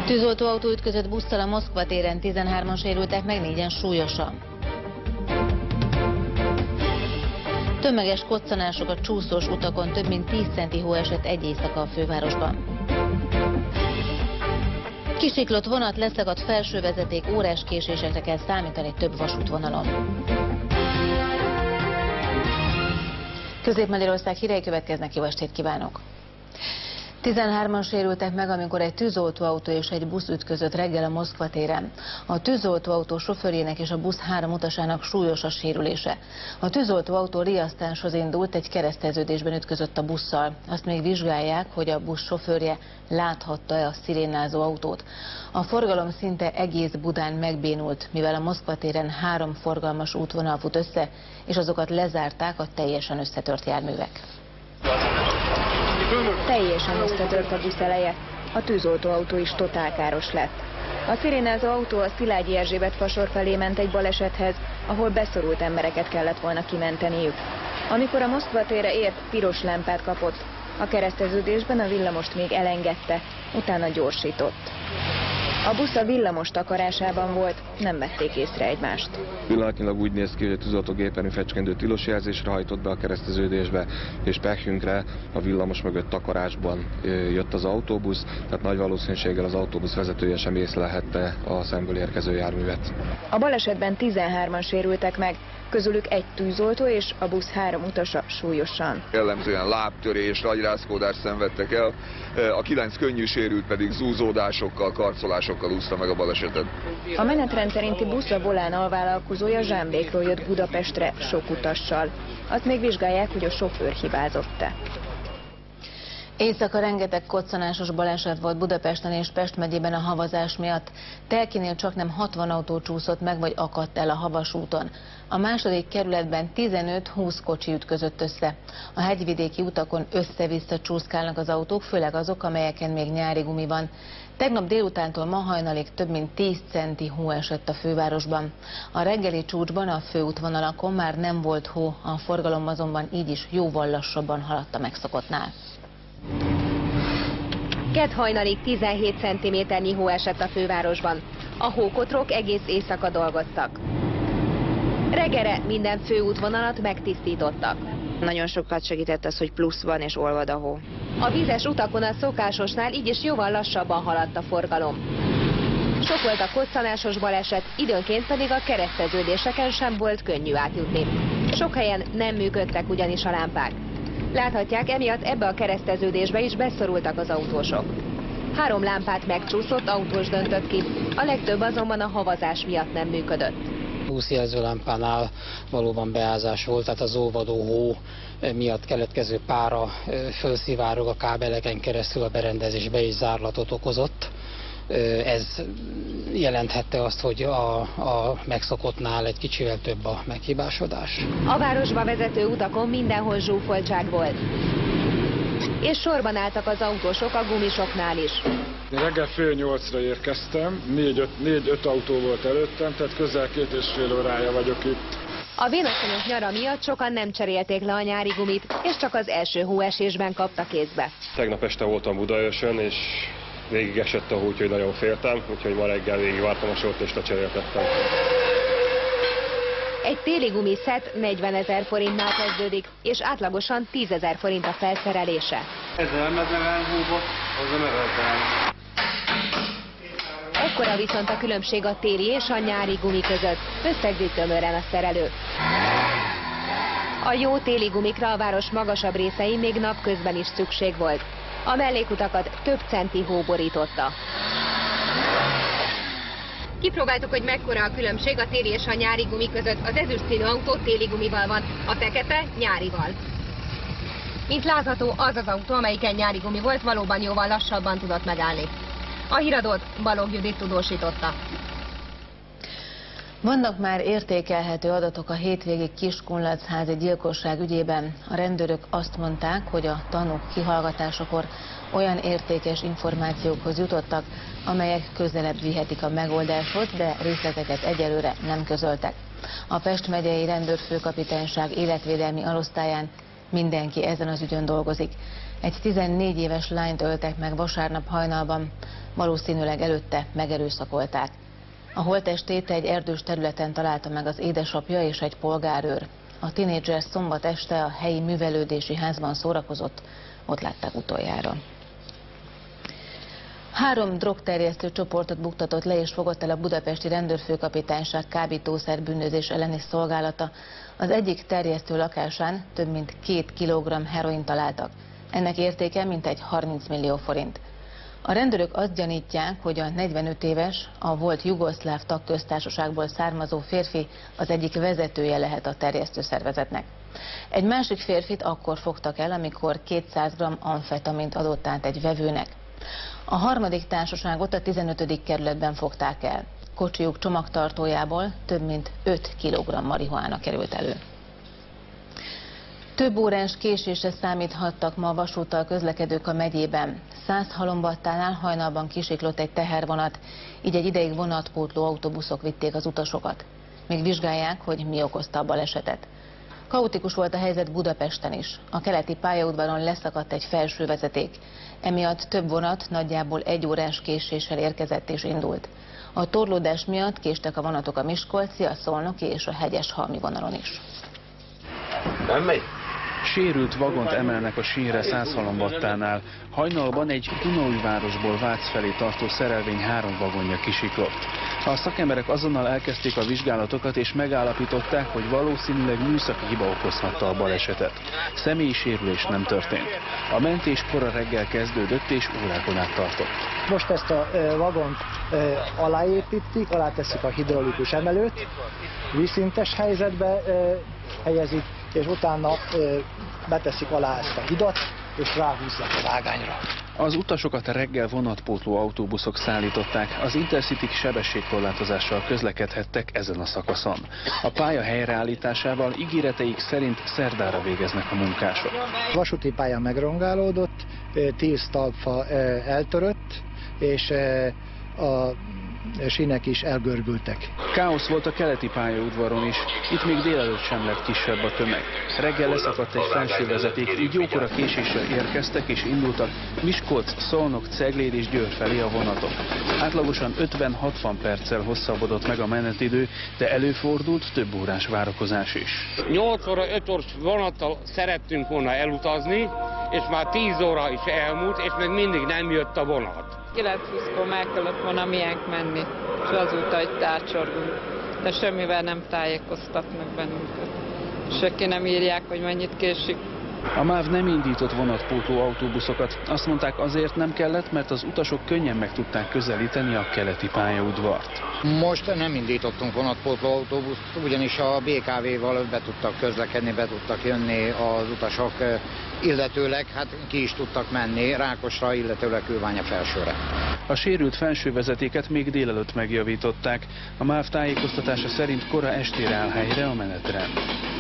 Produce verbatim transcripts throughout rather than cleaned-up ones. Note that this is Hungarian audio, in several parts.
Tűzoltóautó ütközött busszal a Moszkva téren, tizenhárman sérültek meg, négyen súlyosan. Tömeges koccanások a csúszós utakon, több mint tíz centi hó esett egy éjszaka a fővárosban. Kisiklott vonat, leszakadt felsővezeték, órás késésekre kell számítani több vasútvonalon. Közép-Magyarország hírei következnek, jó estét kívánok! tizenhárman sérültek meg, amikor egy tűzoltóautó és egy busz ütközött reggel a Moszkva téren. A tűzoltóautó sofőrjének és a busz három utasának súlyos a sérülése. A tűzoltóautó riasztáshoz indult, egy kereszteződésben ütközött a busszal. Azt még vizsgálják, hogy a busz sofőrje láthatta-e a szirénázó autót. A forgalom szinte egész Budán megbénult, mivel a Moszkva téren három forgalmas útvonal fut össze, és azokat lezárták a teljesen összetört járművek. Teljesen összetört a busz eleje, a tűzoltóautó is totálkáros lett. A szirénázó autó a Szilágyi Erzsébet fasor felé ment egy balesethez, ahol beszorult embereket kellett volna kimenteniük. Amikor a Moszkva térre ért, piros lámpát kapott. A kereszteződésben a villamost még elengedte, utána gyorsított. A busz a villamos takarásában volt, nem vették észre egymást. Pillanatnyilag úgy néz ki, hogy a tűzoltó gépernyő fecskendő tilos jelzésre hajtott be a kereszteződésbe, és pehjünkre a villamos mögött takarásban jött az autóbusz, tehát nagy valószínűséggel az autóbusz vezetője sem észlelhette a szemből érkező járművet. A balesetben tizenhárman sérültek meg, közülük egy tűzoltó és a busz három utasa súlyosan. Jellemzően lábtörés, agyrázkódást szenvedtek el, a kilenc könnyű sérült pedig zúzódásokkal, karcolásokkal úszta meg a balesetet. A menetrend szerinti busz a Volán alvállalkozója Zsámbékról jött Budapestre sok utassal. Azt még vizsgálják, hogy a sofőr hibázott-e. Éjszaka rengeteg koccanásos baleset volt Budapesten és Pest megyében a havazás miatt. Telkinél csaknem hatvan autó csúszott meg vagy akadt el a Havas úton. A második kerületben tizenöt-húsz kocsi ütközött össze. A hegyvidéki utakon össze-vissza csúszkálnak az autók, főleg azok, amelyeken még nyári gumi van. Tegnap délutántól ma hajnalig több mint tíz centi hó esett a fővárosban. A reggeli csúcsban a főútvonalakon már nem volt hó, a forgalom azonban így is jóval lassabban haladt a megszokottnál. Kedd hajnalig tizenhét centiméternyi hó esett a fővárosban. A hókotrok egész éjszaka dolgoztak. Reggelre minden főútvonalat megtisztítottak. Nagyon sokat segített az, hogy plusz van és olvad a hó. A vízes utakon a szokásosnál így is jóval lassabban haladt a forgalom. Sok volt a koccanásos baleset, időnként pedig a kereszteződéseken sem volt könnyű átjutni. Sok helyen nem működtek ugyanis a lámpák. Láthatják, emiatt ebbe a kereszteződésbe is beszorultak az autósok. Három lámpát megcsúszott autós döntött ki, a legtöbb azonban a havazás miatt nem működött. Úszjelző lámpánál valóban beázás volt, tehát az óvadó hó miatt keletkező pára fölszivárog a kábeleken keresztül a berendezésbe és zárlatot okozott. Ez jelenthette azt, hogy a, a megszokottnál egy kicsivel több a meghibásodás. A városba vezető utakon mindenhol zsúfoltság volt. És sorban álltak az autósok a gumisoknál is. Reggel fél nyolcra érkeztem, négy-öt autó volt előttem, tehát közel két és fél órája vagyok itt. A vénasszonyos nyara miatt sokan nem cserélték le a nyári gumit, és csak az első hóesésben kapta kézbe. Tegnap este voltam Budaörsön, és végig esett a hó, úgyhogy nagyon féltem, úgyhogy ma reggel végig vártam a sort és lecseréltettem. Egy téli gumiszett negyvenezer forintnál kezdődik, és átlagosan tízezer forint a felszerelése. Ez nem mezelen húbot, az a mezeltelen. Ekkora viszont a különbség a téli és a nyári gumi között, összegzi tömören a szerelő. A jó téli gumikra a város magasabb részein még napközben is szükség volt. A mellékutakat több centi hó borította. Kipróbáltuk, hogy mekkora a különbség a téli és a nyári gumi között. Az ezüst színű autó téli gumival van, a fekete nyárival. Mint látható, az az autó, amelyiken nyári gumi volt, valóban jóval lassabban tudott megállni. A híradót Balogh Judit tudósította. Vannak már értékelhető adatok a hétvégi Kiskunlachházi gyilkosság ügyében. A rendőrök azt mondták, hogy a tanúk kihallgatásakor olyan értékes információkhoz jutottak, amelyek közelebb vihetik a megoldáshoz, de részleteket egyelőre nem közöltek. A Pest megyei rendőrfőkapitányság életvédelmi alosztályán Mindenki ezen az ügyön dolgozik. Egy tizennégy éves lányt öltek meg vasárnap hajnalban, valószínűleg előtte megerőszakolták. A holttestét egy erdős területen találta meg az édesapja és egy polgárőr. A tinédzser szombat este a helyi művelődési házban szórakozott, ott látták utoljára. Három drogterjesztő csoportot buktatott le és fogott el a budapesti rendőrfőkapitányság kábítószer bűnözés elleni szolgálata. Az egyik terjesztő lakásán több mint két kilogramm heroin találtak. Ennek értéke mintegy harminc millió forint. A rendőrök azt gyanítják, hogy a negyvenöt éves, a volt jugoszláv tagköztársaságból származó férfi az egyik vezetője lehet a terjesztő szervezetnek. Egy másik férfit akkor fogtak el, amikor kétszáz gramm amfetamint adott át egy vevőnek. A harmadik társaságot a tizenötödik kerületben fogták el. Kocsijuk csomagtartójából több mint öt kilogramm marihuána került elő. Több órás késésre számíthattak ma a vasúttal közlekedők a megyében. Százhalombattánál hajnalban kisiklott egy tehervonat, így egy ideig vonatpótló autóbuszok vitték az utasokat. Még vizsgálják, hogy mi okozta a balesetet. Kaotikus volt a helyzet Budapesten is. A keleti pályaudvaron leszakadt egy felső vezeték. Emiatt több vonat nagyjából egy órás késéssel érkezett és indult. A torlódás miatt késtek a vonatok a miskolci, a szolnoki és a hegyeshalmi vonalon is. Nem megy? Sérült vagont emelnek a sínre Százhalombattánál. Hajnalban egy Dunaújvárosból Vác felé tartó szerelvény három vagonja kisiklott. A szakemberek azonnal elkezdték a vizsgálatokat és megállapították, hogy valószínűleg műszaki hiba okozhatta a balesetet. Személyi sérülés nem történt. A mentés kora reggel kezdődött és órákon át tartott. Most ezt a e, vagont e, aláépítik, aláteszik a hidraulikus emelőt, vízszintes helyzetbe e, helyezik, és utána ö, beteszik alá ezt a hidat, és ráhúzzák a vágányra. Az utasokat reggel vonatpótló autóbuszok szállították, az Intercity-k sebességkorlátozással közlekedhettek ezen a szakaszon. A pálya helyreállításával ígéreteik szerint szerdára végeznek a munkások. A vasúti pálya megrongálódott, tíz talpfa eltörött, és a sínek is elgörbültek. Káosz volt a keleti pályaudvaron is, itt még délelőtt sem lett kisebb a tömeg. Reggel leszakadt egy felső vezeték, így jókora késéssel érkeztek és indultak Miskolc, Szolnok, Cegléd és Győr felé a vonatok. Átlagosan ötven-hatvan perccel hosszabbodott meg a menetidő, de előfordult több órás várakozás is. nyolc óra öt órás vonattal szerettünk volna elutazni, és már tíz óra is elmúlt, és még mindig nem jött a vonat. kilenc húszkor meg kellett volna miénk menni, és azóta itt átsorgunk. De semmivel nem tájékoztatnak bennünket. Senki nem írják, hogy mennyit késik. A MÁV nem indított vonatpótló autóbuszokat. Azt mondták, azért nem kellett, mert az utasok könnyen meg tudták közelíteni a keleti pályaudvart. Most nem indítottunk vonatpótló autóbuszt, ugyanis a bé ká vé-val be tudtak közlekedni, be tudtak jönni az utasok, illetőleg hát ki is tudtak menni Rákosra, illetőleg Kőbánya felsőre. A sérült felső vezetéket még délelőtt megjavították. A MÁV tájékoztatása szerint kora estére áll helyre a menetrend.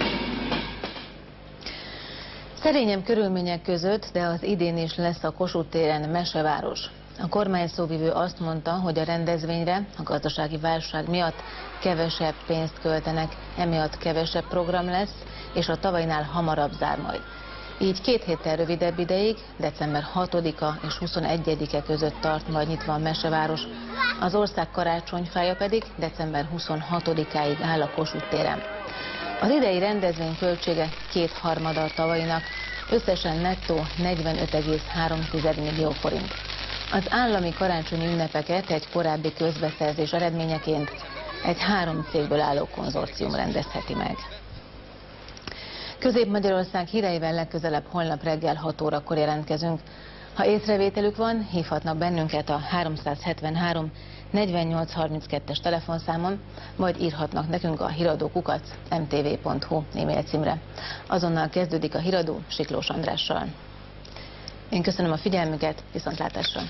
Szerényebb körülmények között, de az idén is lesz a Kossuth téren meseváros. A kormány szóvivő azt mondta, hogy a rendezvényre a gazdasági válság miatt kevesebb pénzt költenek, emiatt kevesebb program lesz, és a tavainál hamarabb zár majd. Így két héttel rövidebb ideig, december hatodika és huszonegyedike között tart majd nyitva a meseváros. Az ország karácsonyfája pedig december huszonhatodikáig áll a Kossuth téren. Az idei rendezvény költsége kétharmada a tavainak, összesen nettó negyvenöt egész három millió forint. Az állami karácsonyi ünnepeket egy korábbi közbeszerzés eredményeként egy három cégből álló konzorcium rendezheti meg. Közép-Magyarország híreivel legközelebb holnap reggel hat órakor jelentkezünk. Ha észrevételük van, hívhatnak bennünket a háromszázhetvenhárom negyvennyolc harminckettes telefonszámon, vagy írhatnak nekünk a híradó kukac em té vé pont hu e-mail címre. Azonnal kezdődik a híradó Siklós Andrással. Én köszönöm a figyelmüket, viszontlátásra!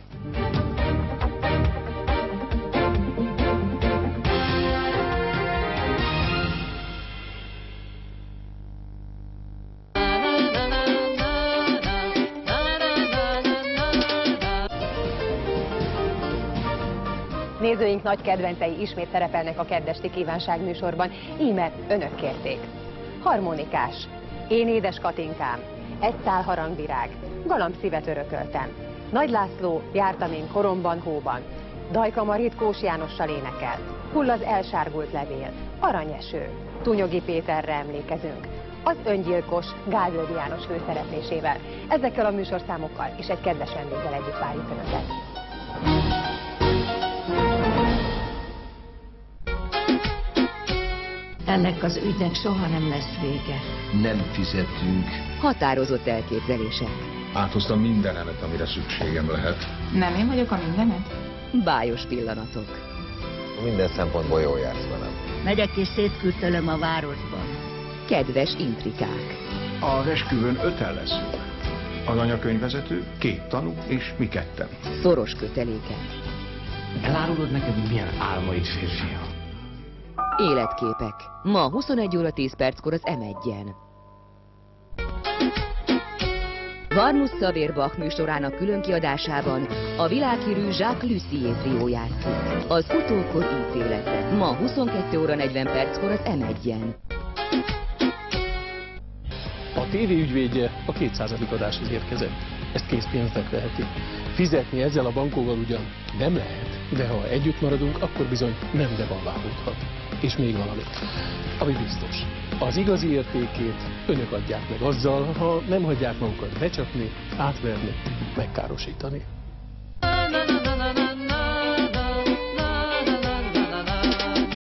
Nézőink nagy kedvencei ismét szerepelnek a kedvesti kívánság műsorban, íme önök kérték. Harmonikás, Én édes Katinkám, egy szál harangvirág, galambszívet örököltem. Nagy László, jártam én koromban hóban. Dajka Marit Kós Jánossal énekel. Hull az elsárgult levél, aranyeső. Túnyogi Péterre emlékezünk. Az öngyilkos Gálvölgyi János főszereplésével. Ezekkel a műsorszámokkal és egy kedves vendéggel együtt várjuk Önöket. Ennek az ügynek soha nem lesz vége. Nem fizetünk. Határozott elképzelések. Áthoztam mindenemet, amire szükségem lehet. Nem én vagyok a mindened? Bájos pillanatok. Minden szempontból jól jársz velem. Megyek és szétkürtölöm a városban. Kedves intrikák. Az esküvőn öten leszünk. Az anyakönyvvezető, két tanú és mi ketten. Szoros kötelékek. Elárulod nekem, hogy milyen álmaid, férfia? Életképek. Ma huszonegy óra tíz perckor az em egyen. Varmus Szavér Bach műsorának különkiadásában a világhírű Jacques Lussier trió játszik. Az utókor ítélete. Ma huszonkettő óra negyven perckor az em egyen. A tévé ügyvédje a kétszázadik adáshoz érkezett. Ezt készpénznek veheti. Fizetni ezzel a bankóval ugyan nem lehet, de ha együtt maradunk, akkor bizony nem devalválódhat. És még valami, ami biztos. Az igazi értékét önök adják meg azzal, ha nem hagyják magukat becsapni, átverni, megkárosítani.